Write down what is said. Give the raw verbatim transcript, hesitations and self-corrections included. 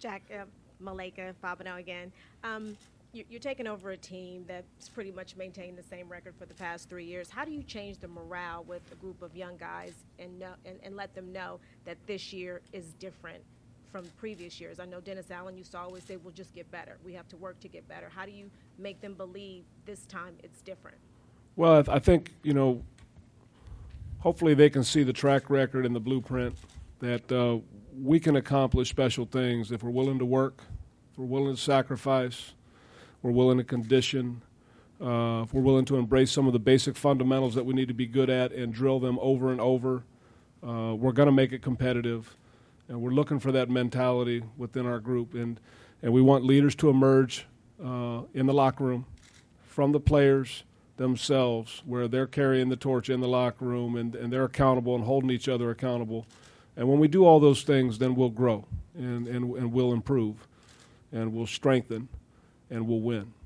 Jack, uh, Malika Fabino again. Um, you, you're taking over a team that's pretty much maintained the same record for the past three years. How do you change the morale with a group of young guys and, know, and, and let them know that this year is different from previous years? I know Dennis Allen used to always say, we'll just get better. We have to work to get better. How do you make them believe this time it's different? Well, I, th- I think, you know, hopefully they can see the track record and the blueprint that uh, we can accomplish special things if we're willing to work, if we're willing to sacrifice, we're willing to condition, uh, if we're willing to embrace some of the basic fundamentals that we need to be good at and drill them over and over. Uh, we're going to make it competitive, and we're looking for that mentality within our group. And, and we want leaders to emerge uh, in the locker room from the players themselves, where they're carrying the torch in the locker room and, and they're accountable and holding each other accountable. And when we do all those things, then we'll grow and, and, and we'll improve and we'll strengthen and we'll win.